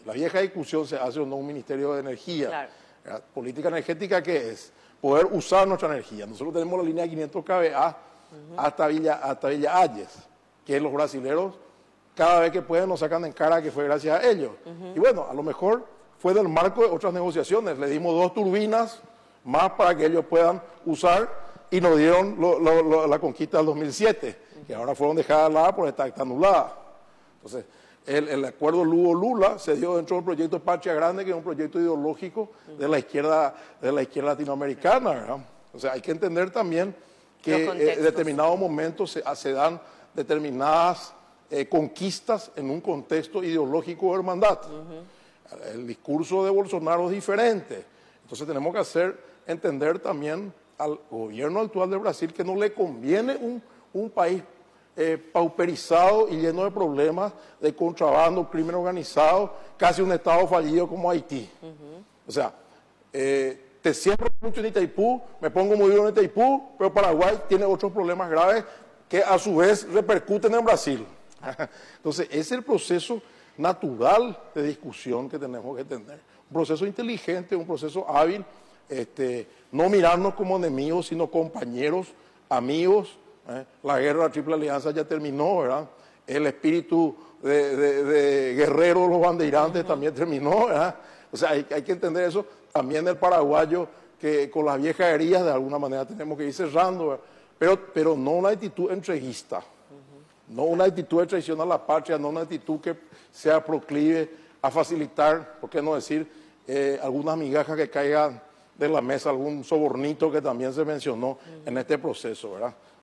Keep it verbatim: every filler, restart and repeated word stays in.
La vieja discusión se hace o no un Ministerio de Energía. Claro. ¿Verdad? Política energética, ¿qué es? Poder usar nuestra energía. Nosotros tenemos la línea quinientos K V A uh-huh. hasta Villa, hasta Villa Ayes, que los brasileros cada vez que pueden nos sacan en cara que fue gracias a ellos. Uh-huh. Y bueno, a lo mejor fue del marco de otras negociaciones. Le dimos dos turbinas más para que ellos puedan usar y nos dieron lo, lo, lo, la conquista del dos mil siete, uh-huh. que ahora fueron dejadas de lado por esta acta anulada. Entonces, el, el acuerdo Lugo-Lula se dio dentro del proyecto Patria Grande, que es un proyecto ideológico uh-huh. de la izquierda, de la izquierda latinoamericana, ¿verdad? O sea, hay que entender también que en determinados momentos se, se dan determinadas eh, conquistas en un contexto ideológico de hermandad. Uh-huh. El discurso de Bolsonaro es diferente. Entonces tenemos que hacer entender también al gobierno actual de Brasil que no le conviene un, un país eh, pauperizado y lleno de problemas de contrabando, crimen organizado, casi un estado fallido como Haití. Uh-huh. O sea, eh, te cierro mucho en Itaipú, me pongo muy duro en Itaipú, pero Paraguay tiene otros problemas graves que a su vez repercuten en Brasil. Entonces, ese es el proceso natural de discusión que tenemos que tener. Un proceso inteligente, un proceso hábil, este, no mirarnos como enemigos, sino compañeros, amigos. ¿eh? La guerra de la Triple Alianza ya terminó, ¿verdad? El espíritu de, de, de guerrero de los bandeirantes uh-huh. también terminó, ¿verdad? O sea, hay, hay que entender eso. También el paraguayo, que con las viejas heridas de alguna manera tenemos que ir cerrando, ¿verdad? Pero, pero no una actitud entreguista, uh-huh. no una actitud de traición a la patria, no una actitud que sea proclive a facilitar, por qué no decir, eh, algunas migajas que caigan de la mesa, algún sobornito que también se mencionó uh-huh. en este proceso, ¿verdad?